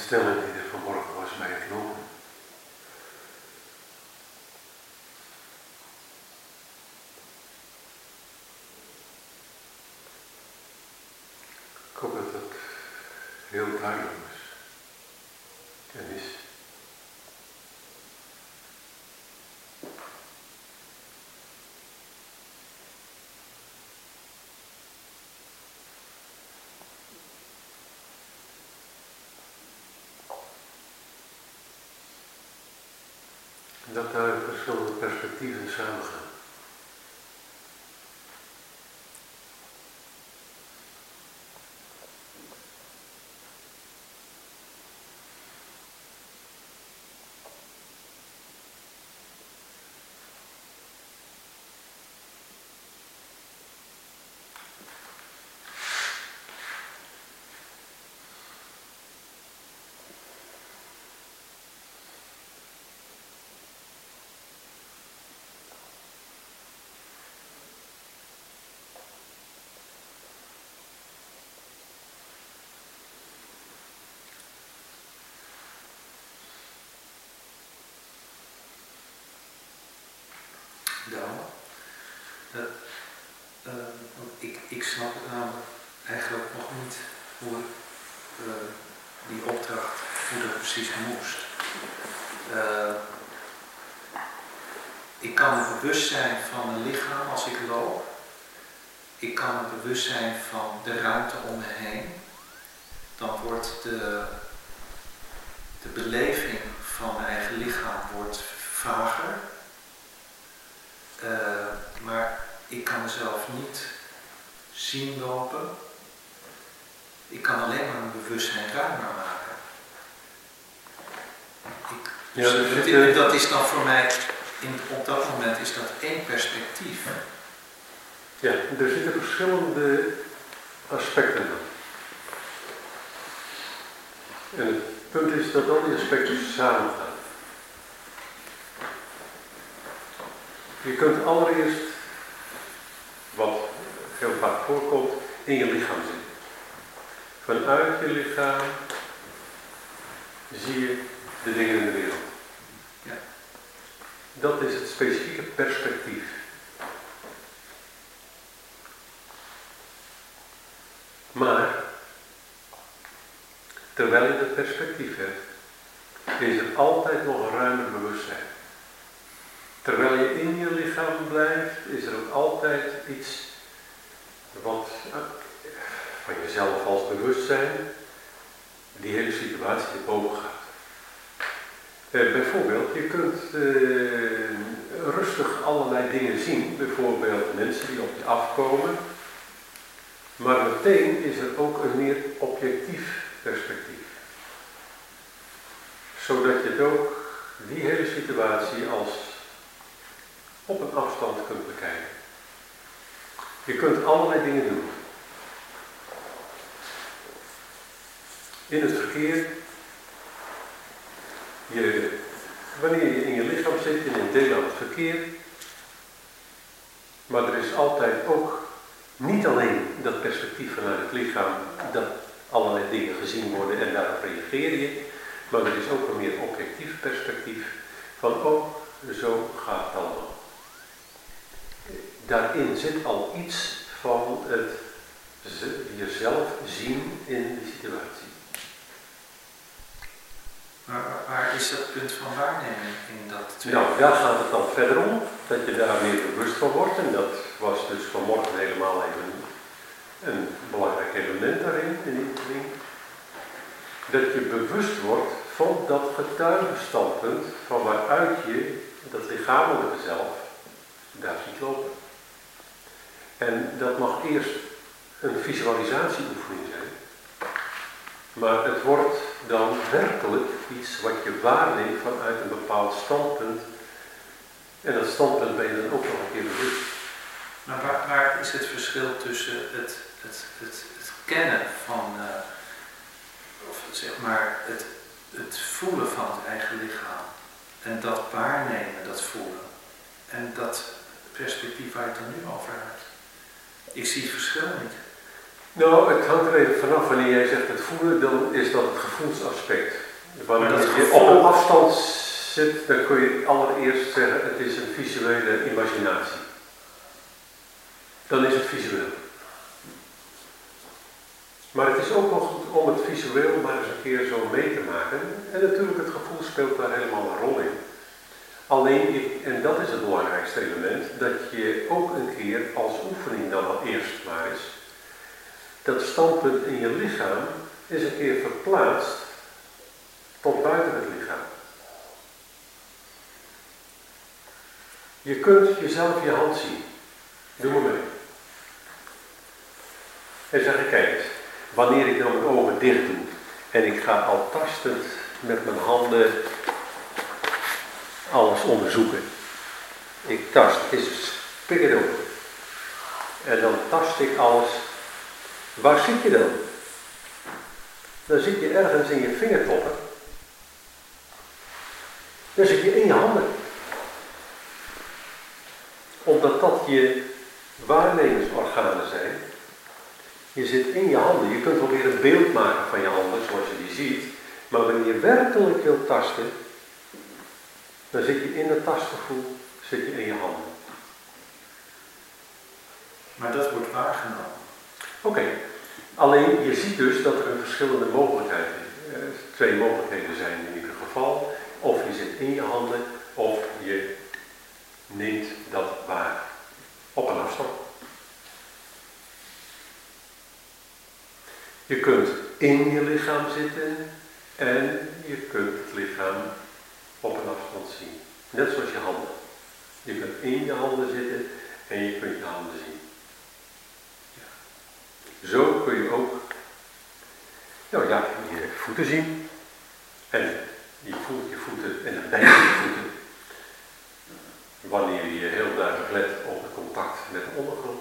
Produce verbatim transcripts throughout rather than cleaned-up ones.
stelling die er vanmorgen was bij het lopen. Ik hoop dat het heel duidelijk is en is. Dat daar verschillende perspectieven samengaan. Dan, uh, uh, ik, ik snap namelijk eigenlijk nog niet hoe uh, die opdracht, hoe dat precies moest. Uh, ik kan me bewust zijn van mijn lichaam als ik loop. Ik kan me bewust zijn van de ruimte om me heen. Dan wordt de, de beleving van mijn eigen lichaam wordt vager. Uh, maar ik kan mezelf niet zien lopen. Ik kan alleen maar mijn bewustzijn ruimer maken. Ik, Ja, dus dus het, uh, dat is dan voor mij, in, op dat moment is dat één perspectief. Ja, er zitten verschillende aspecten in. En het punt is dat al die aspecten samengaan. Je kunt allereerst, wat heel vaak voorkomt, in je lichaam zitten. Vanuit je lichaam zie je de dingen in de wereld. Ja. Dat is het specifieke perspectief. Maar, terwijl je dat perspectief hebt, is er altijd nog een ruimer bewustzijn. Terwijl je in je lichaam blijft, is er ook altijd iets wat van jezelf als bewustzijn die hele situatie te boven gaat. Eh, bijvoorbeeld, je kunt eh, rustig allerlei dingen zien, bijvoorbeeld mensen die op je afkomen, maar meteen is er ook een meer objectief perspectief. Zodat je het ook, die hele situatie als op een afstand kunt bekijken. Je kunt allerlei dingen doen. In het verkeer, je, wanneer je in je lichaam zit, in een deel aan het verkeer, maar er is altijd ook niet alleen dat perspectief vanuit het lichaam, dat allerlei dingen gezien worden en daarop reageer je, maar er is ook een meer objectief perspectief van, oh, zo gaat het allemaal. Daarin zit al iets van het jezelf zien in de situatie. Maar waar is dat punt van waarneming in dat tweede? Nou, daar gaat het dan verder om, dat je daar meer bewust van wordt. En dat was dus vanmorgen helemaal even een belangrijk element daarin, in die oefening. Dat je bewust wordt van dat getuigenstandpunt van waaruit je dat lichamelijke zelf daar ziet lopen. En dat mag eerst een visualisatieoefening zijn. Maar het wordt dan werkelijk iets wat je waarneemt vanuit een bepaald standpunt. En dat standpunt ben je dan ook nog een keer bewust. Maar waar, waar is het verschil tussen het, het, het, het kennen van, uh, of zeg maar, het, het voelen van het eigen lichaam en dat waarnemen, dat voelen, en dat perspectief waar je het dan nu over hebt? Ik zie het verschil niet. Nou, het hangt er even vanaf wanneer jij zegt het voelen, dan is dat het gevoelsaspect. Wanneer Maar dat je gevoel- op een afstand zit, dan kun je allereerst zeggen het is een visuele imaginatie. Dan is het visueel. Maar het is ook wel goed om het visueel maar eens een keer zo mee te maken. En natuurlijk het gevoel speelt daar helemaal een rol in. Alleen, ik, en dat is het belangrijkste element, dat je ook een keer als oefening dan al eerst maar eens, dat standpunt in je lichaam is een keer verplaatst tot buiten het lichaam. Je kunt jezelf je hand zien. Doe maar mee. En zeg ik, kijk eens, wanneer ik dan mijn ogen dicht doe en ik ga al tastend met mijn handen alles onderzoeken. Ik tast, het is pik het open. En dan tast ik alles. Waar zit je dan? Dan zit je ergens in je vingertoppen. Dan zit je in je handen. Omdat dat je waarnemingsorganen zijn. Je zit in je handen. Je kunt wel weer een beeld maken van je handen zoals je die ziet. Maar wanneer je werkelijk wilt tasten, dan zit je in het tastgevoel, zit je in je handen. Maar dat wordt waargenomen. Oké, alleen je ziet dus dat er een verschillende mogelijkheden, eh, twee mogelijkheden zijn in ieder geval. Of je zit in je handen, of je neemt dat waar. Op een afstand. Je kunt in je lichaam zitten en je kunt het lichaam op een afstand zien. Net zoals je handen. Je kunt in je handen zitten en je kunt je handen zien. Ja. Zo kun je ook nou ja, je voeten zien. En je voelt je voeten en dan bij je voeten. Wanneer je heel duidelijk let op het contact met de ondergrond.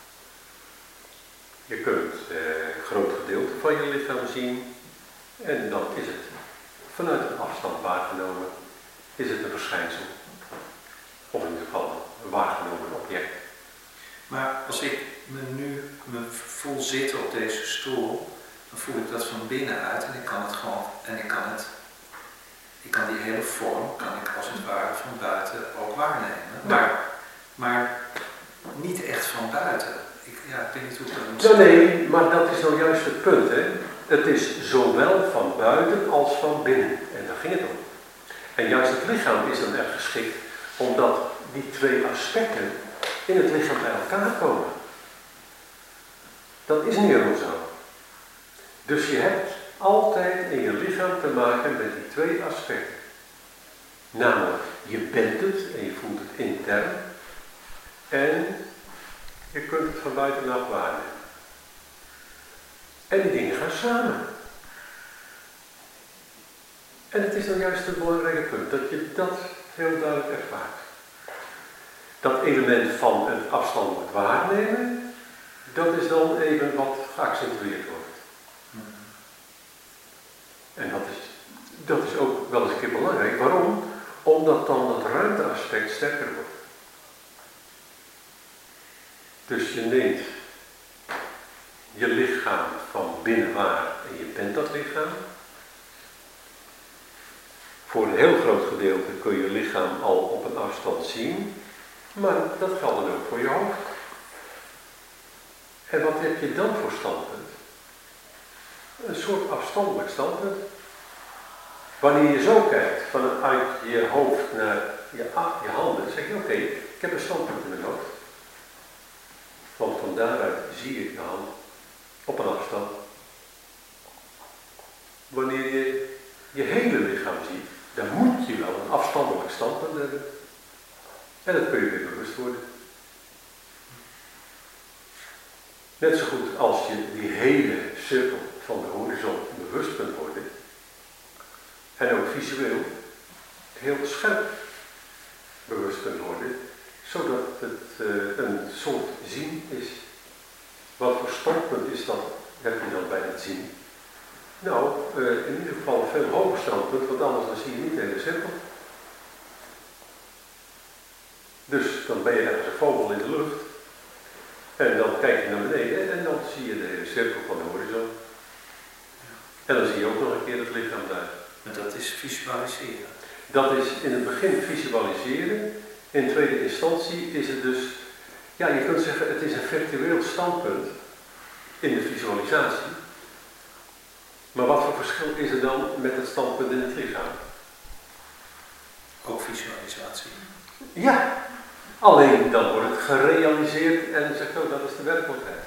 Je kunt eh, een groot gedeelte van je lichaam zien. En dan is het vanuit een afstand waargenomen. Is het een verschijnsel. Of in ieder geval een waargenomen object. Maar als ik me nu me voel zitten op deze stoel, dan voel ik dat van binnenuit en ik kan het gewoon, en ik kan het, ik kan die hele vorm, kan ik als het ware van buiten ook waarnemen. Maar, maar niet echt van buiten. Ik, ja, ik weet niet hoe ik dat moet Nou, zeggen. nee, maar dat is nou juist het punt, hè. Het is zowel van buiten als van binnen. En daar ging het om. En juist het lichaam is dan erg geschikt, omdat die twee aspecten in het lichaam bij elkaar komen. Dat is niet helemaal zo. Dus je hebt altijd in je lichaam te maken met die twee aspecten. Namelijk, je bent het en je voelt het intern. En je kunt het van buitenaf waarnemen. En die dingen gaan samen. En het is dan juist het belangrijke punt, dat je dat heel duidelijk ervaart. Dat element van het afstandelijk waarnemen, dat is dan even wat geaccentueerd wordt. En dat is, dat is ook wel eens een keer belangrijk. Waarom? Omdat dan dat ruimteaspect sterker wordt. Dus je neemt je lichaam van binnen waar en je bent dat lichaam. Voor een heel groot gedeelte kun je je lichaam al op een afstand zien, maar dat geldt dan ook voor je hoofd. En wat heb je dan voor standpunt? Een soort afstandelijk standpunt. Wanneer je zo kijkt, vanuit je hoofd naar je, je handen, dan zeg je, oké, okay, ik heb een standpunt in mijn hoofd. Want van daaruit zie ik de hand op een afstand. Wanneer je je hele lichaam ziet, dan moet je wel een afstandelijk standpunt hebben. En dat kun je weer bewust worden. Net zo goed als je die hele cirkel van de horizon bewust kunt worden. En ook visueel heel scherp bewust kunt worden. Zodat het uh, een soort zien is. Wat voor standpunt is dat, heb je dan bij het zien? Nou, uh, in ieder geval een veel hoger standpunt, want anders dan zie je niet de hele cirkel. Dus dan ben je ergens een vogel in de lucht. En dan kijk je naar beneden en dan hemel zie je de hele cirkel van de horizon. En dan zie je ook nog een keer het lichaam daar. Maar dat is visualiseren. Dat is in het begin visualiseren. In tweede instantie is het dus, ja, je kunt zeggen, het is een virtueel standpunt in de visualisatie. Maar wat voor verschil is er dan met het standpunt in het lichaam? Ook visualisatie. Ja, alleen dan wordt het gerealiseerd en zegt, oh, dat is de werkelijkheid.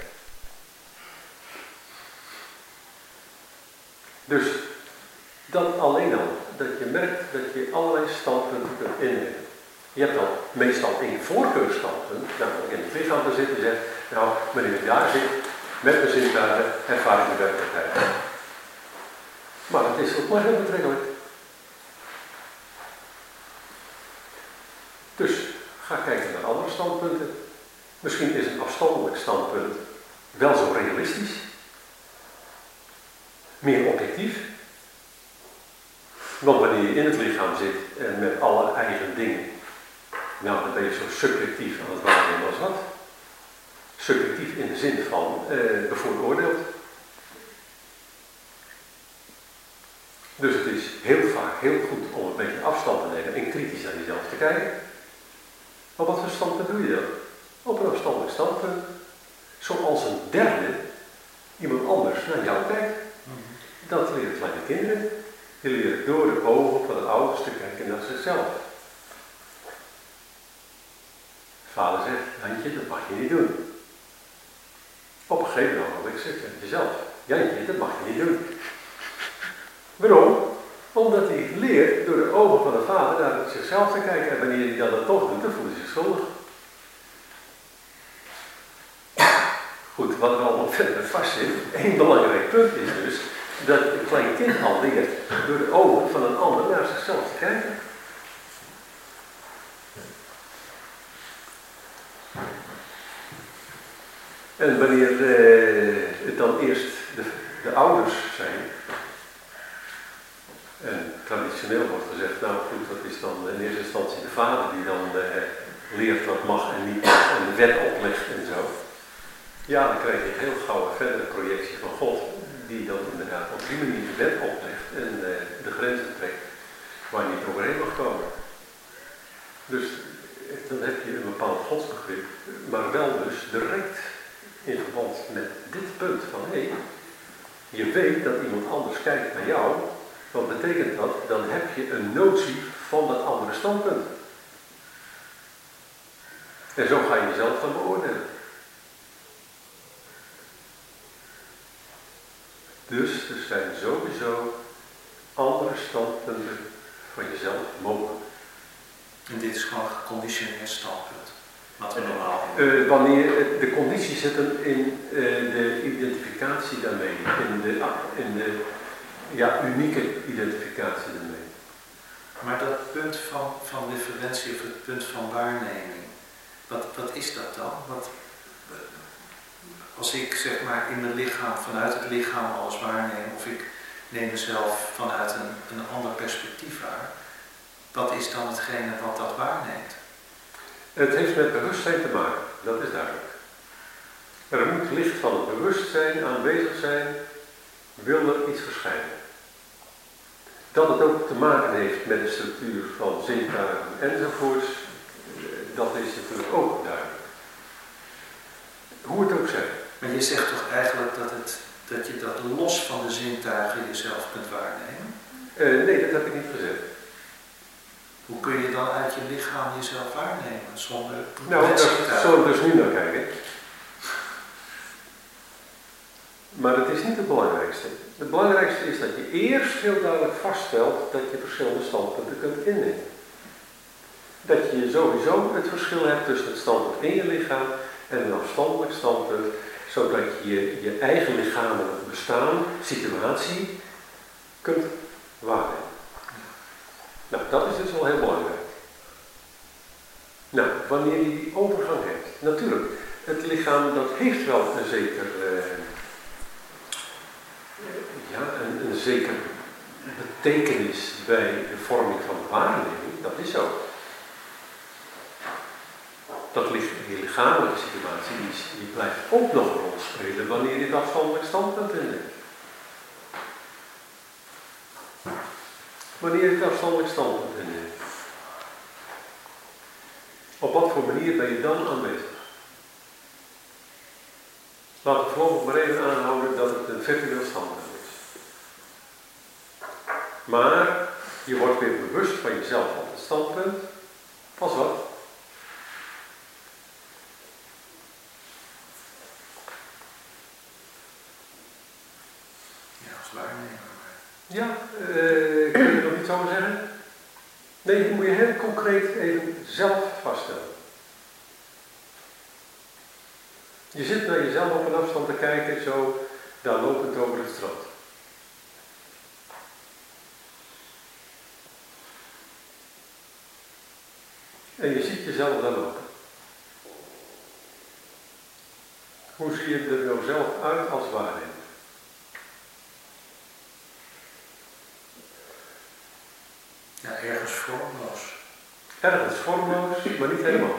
Dus dan alleen al dat je merkt dat je allerlei standpunten kunt innemen. Je hebt dan meestal één voorkeurstandpunt, namelijk in het lichaam te zitten en zegt, nou, wanneer ik daar zit, met mijn zintuigen, ervaar ik de werkelijkheid. Maar het is ook maar heel betrekkelijk. Dus ga kijken naar andere standpunten. Misschien is een afstandelijk standpunt wel zo realistisch, meer objectief. Want wanneer je in het lichaam zit en met alle eigen dingen, nou dan ben je zo subjectief aan het waarnemen als wat. Subjectief in de zin van eh, bevooroordeeld. Dus het is heel vaak heel goed om een beetje afstand te nemen en kritisch naar jezelf te kijken. Maar wat voor standpunt doe je dan? Op een afstandelijk standpunt. Zoals een derde iemand anders naar jou kijkt. Dat leren kleine kinderen. Die leren door de ogen van de ouders te kijken naar zichzelf. Vader zegt, Jantje, dat mag je niet doen. Op een gegeven moment zegt hij jezelf, Jantje, dat mag je niet doen. Waarom? Omdat hij leert door de ogen van de vader naar zichzelf te kijken. En wanneer hij dat toch doet, dan voelt hij zich schuldig. Goed, wat er allemaal verder vast zit, één belangrijk punt is dus dat een klein kind al leert door de ogen van een ander naar zichzelf te kijken. En wanneer eh, het dan eerst de, de ouders zijn, en traditioneel wordt gezegd, nou goed, dat is dan in eerste instantie de vader die dan eh, leert wat mag en niet mag en de wet oplegt en zo. Ja, dan krijg je een heel gauw een verdere projectie van God, die dan inderdaad op die manier de wet oplegt en uh, de grenzen trekt waar je niet overheen mag komen. Dus dan heb je een bepaald godsbegrip, maar wel dus direct in verband met dit punt van hé, hey, je weet dat iemand anders kijkt naar jou, wat betekent dat? Dan heb je een notie van dat andere standpunt. En zo ga je jezelf dan beoordelen. Dus er zijn sowieso andere standpunten van jezelf mogelijk. En dit is gewoon een geconditioneerd standpunt. Wat we normaal uh, Wanneer de condities zitten in uh, de identificatie daarmee, in de, in de ja, unieke identificatie daarmee. Maar dat punt van, van differentie of het punt van waarneming, wat, wat is dat dan? Wat, als ik zeg maar in mijn lichaam, vanuit het lichaam alles waarneem, of ik neem mezelf vanuit een, een ander perspectief waar, wat is dan hetgene wat dat waarneemt? Het heeft met bewustzijn te maken, dat is duidelijk. Er moet licht van het bewustzijn aanwezig zijn, wil er iets verschijnen. Dat het ook te maken heeft met de structuur van zintuigen enzovoorts, dat is natuurlijk ook duidelijk. Hoe het ook zij. Maar je zegt toch eigenlijk dat, het, dat je dat los van de zintuigen jezelf kunt waarnemen? Uh, nee, dat heb ik niet gezegd. Hoe kun je dan uit je lichaam jezelf waarnemen zonder nou, daar zullen we dus nu naar kijken. Maar het is niet het belangrijkste. Het belangrijkste is dat je eerst heel duidelijk vaststelt dat je verschillende standpunten kunt innemen. Dat je sowieso het verschil hebt tussen het standpunt in je lichaam en een afstandelijk standpunt, zodat je je eigen lichamelijk bestaan, situatie, kunt waarnemen. Nou, dat is dus wel heel belangrijk. Nou, wanneer je die overgang hebt, natuurlijk, het lichaam dat heeft wel een zeker, uh, ja, een, een zeker betekenis bij de vorming van de waarneming, dat is zo. dat ligt die lichamelijke situatie, die, die blijft ook nog een rol spelen wanneer je het afstandelijk standpunt inneemt. Wanneer je het afstandelijk standpunt inneemt. Op wat voor manier ben je dan aanwezig? Laten we voorlopig maar even aanhouden dat het een virtueel standpunt is. Maar je wordt weer bewust van jezelf op het standpunt. Pas wat? Ja, als waarnemer. Ja, uh, kun je er nog iets over zeggen? Nee, die moet je heel concreet even zelf vaststellen. Je zit naar jezelf op een afstand te kijken, zo daar lopend over het strand. En je ziet jezelf daar lopen. Hoe zie je er nou zelf uit als waarnemer? Ja, ergens vormloos. Ergens vormloos, maar niet helemaal.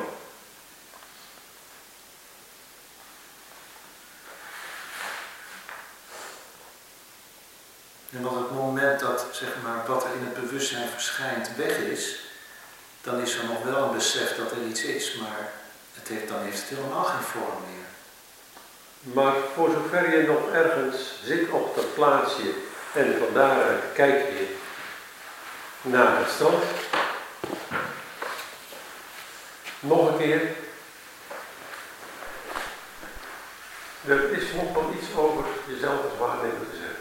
En op het moment dat, zeg maar, wat er in het bewustzijn verschijnt weg is, dan is er nog wel een besef dat er iets is, maar het heeft, dan heeft het helemaal geen vorm meer. Maar voor zover je nog ergens zit op dat plaatsje en van daaruit kijk je naar het strand. Nog een keer. Er is nog wel iets over jezelf als waarnemer te zeggen.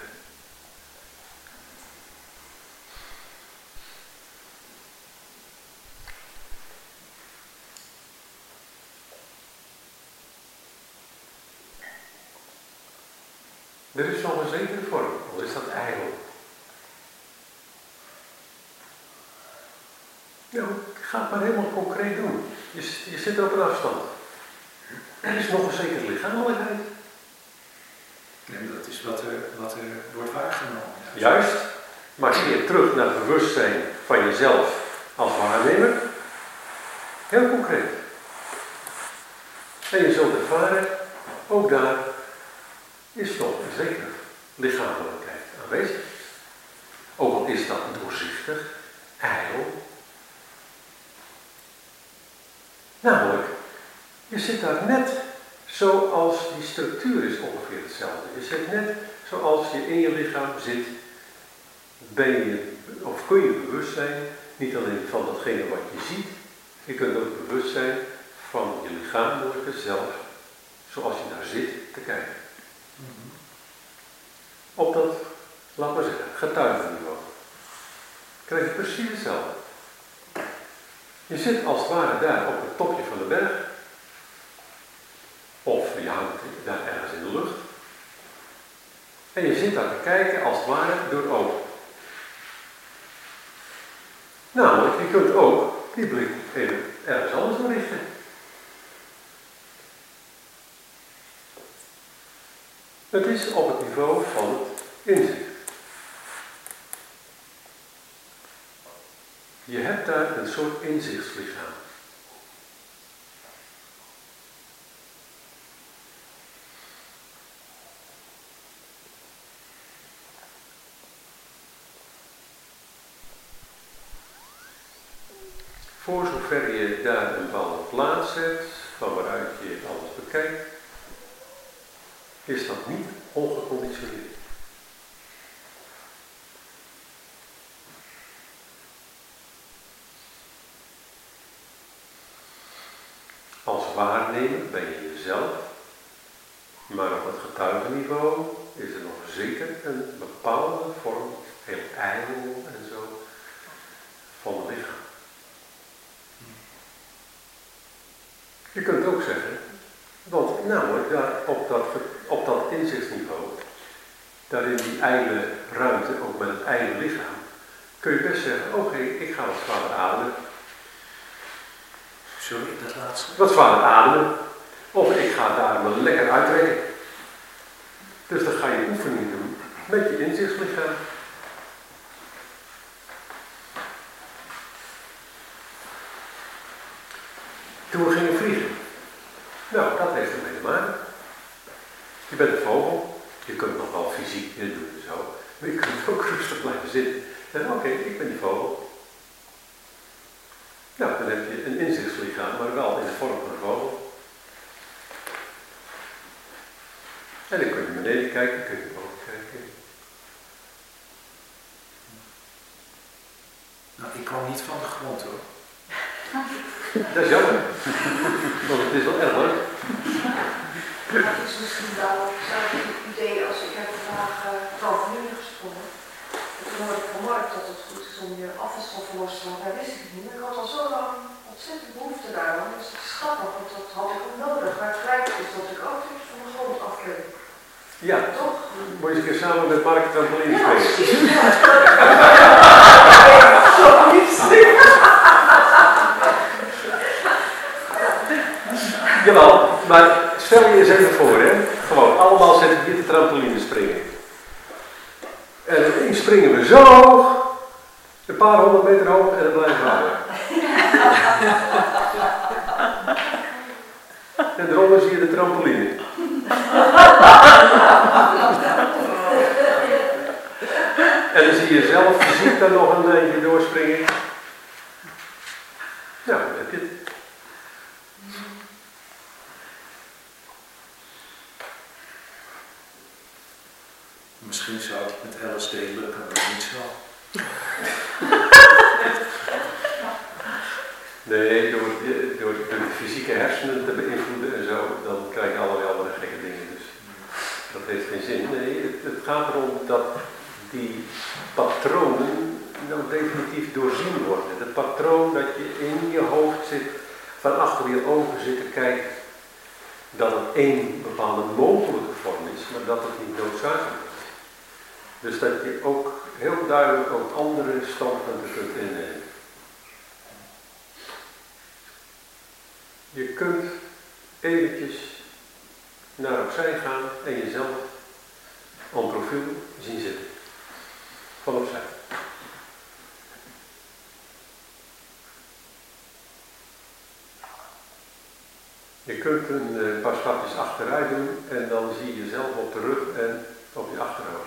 Er is nog een zekere vorm, al is dat ijdel. Nou, ga het maar helemaal concreet doen. Je, je zit er op een afstand. Er is nog een zekere lichamelijkheid. Nee, dat is wat er, wat er wordt waargenomen. Ja. Juist, maar keer terug naar het bewustzijn van jezelf als waarnemer. Heel concreet. En je zult ervaren, ook daar is toch een zekere lichamelijkheid aanwezig. Ook al is dat doorzichtig, ijdel. Namelijk, je zit daar net zoals die structuur is ongeveer hetzelfde. Je zit net zoals je in je lichaam zit, ben je, of kun je bewust zijn, niet alleen van datgene wat je ziet, je kunt ook bewust zijn van je lichamelijke zelf, zoals je daar zit te kijken. Mm-hmm. Op dat, laat maar zeggen, getuigenniveau. Krijg je precies hetzelfde. Je zit als het ware daar op het topje van de berg. Of je hangt daar ergens in de lucht. En je zit daar te kijken als het ware door ogen. Namelijk, je kunt ook die blik even ergens anders richten. Het is op het niveau van het inzicht. Je hebt daar een soort inzichtslichaam. Voor zover je daar een bepaalde plaats hebt, van waaruit je alles bekijkt, is dat niet ongeconditioneerd. Als waarnemer ben je jezelf, maar op het getuigenniveau is er nog zeker een bepaalde vorm, heel ijdel en zo, van het lichaam. Je kunt ook zeggen, want namelijk daar op dat, op dat inzichtsniveau, daar in die ijdele ruimte, ook met het ijdele lichaam, kun je best zeggen, oké, okay, ik ga wat zwaarder ademen. Sorry, dat laatste. Wat zwaarder ademen. Of ik ga daar me lekker uittrekken. Dus dan ga je oefening doen met je inzichtslichaam. Toen we gingen vliegen, Je bent een vogel, je kunt nog wel fysiek doen en zo, maar je kunt ook rustig blijven zitten. En oké, okay, ik ben die vogel. Nou, dan heb je een inzichtslichaam, maar wel in de vorm van een vogel. En dan kun je beneden kijken, kun je boven kijken. Nou, ik kwam niet van de grond hoor. Dat is jammer, want het is wel erg leuk. Het is misschien wel hetzelfde idee als ik heb vandaag trampoline gesprongen. En toen hoorde ik van Mark dat het goed is om je afvalstoffen los te maken. Dat wist ik niet, maar ik had al zo lang ontzettend behoefte daaraan. Dus het is grappig, want dat had ik ook nodig. Maar het lijkt is dat ik ook iets van de grond afkleed. Ja, toch? Moet je eens een keer samen met Mark trampoline springen. Jawel, maar stel je eens even voor, hè. Gewoon, allemaal zitten hier te trampoline springen. En ineens springen we zo hoog, een paar honderd meter hoog en dan blijven we hangen. En eronder zie je de trampoline. En dan zie je zelf fysiek dan nog een lijntje doorspringen. Nou, dan heb je het. Misschien zou het met L S D lukken, maar niet zo. Nee, door, door, door de fysieke hersenen te beïnvloeden en zo, dan krijg je allerlei andere gekke dingen. Dus dat heeft geen zin. Nee, het, het gaat erom dat die patronen nou definitief doorzien worden. Het patroon dat je in je hoofd zit, van achter je ogen zit te kijken, dat het één bepaalde mogelijke vorm is, maar dat het niet noodzakelijk is. Dus dat je ook heel duidelijk ook andere standpunten kunt innemen. Je kunt eventjes naar opzij gaan en jezelf op profiel zien zitten. Van opzij. Je kunt een paar stapjes achteruit doen en dan zie je jezelf op de rug en op je achterhoofd.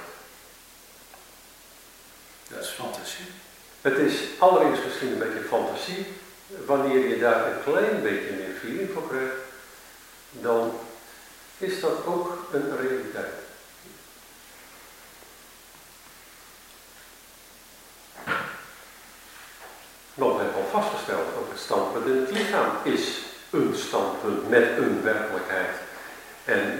Dat is fantasie. Het is allereerst misschien een beetje fantasie. Wanneer je daar een klein beetje meer feeling voor krijgt, dan is dat ook een realiteit. Want we hebben al vastgesteld, ook het standpunt in het lichaam is een standpunt met een werkelijkheid. En